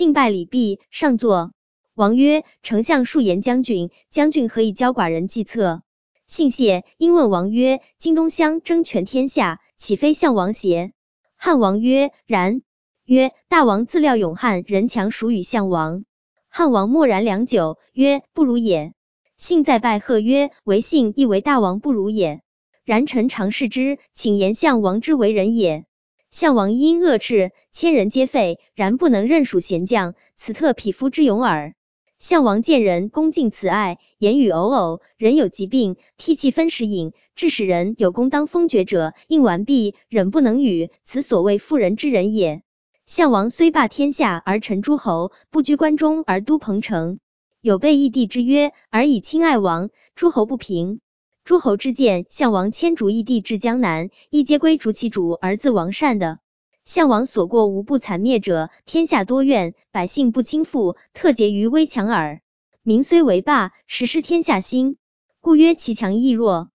幸拜礼毕，上座。王曰：丞相数言将军，将军何以教寡人计策？信谢，因问王曰：今东乡争权天下，岂非项王邪？汉王曰：然。曰：大王自料勇悍人强属与项王。汉王默然良久，曰：不如也。信再拜贺曰：唯信亦为大王不如也。然臣常视之，请言项王之为人也。项王因恶斥，千人皆废，然不能任属贤将，此特匹夫之勇耳。项王见人恭敬慈爱，言语偶偶，人有疾病，涕泣分食饮，致使人有功当封爵者，应完毕，忍不能语，此所谓妇人之仁也。项王虽霸天下而臣诸侯，不居关中而都彭城。有备义帝之约，而以亲爱王，诸侯不平。诸侯之见，项王迁逐义帝至江南，亦皆归逐其主而自王善的。项王所过无不残灭者，天下多怨，百姓不倾覆，特结于危强耳。民虽为霸，实失天下心，故曰其强亦弱。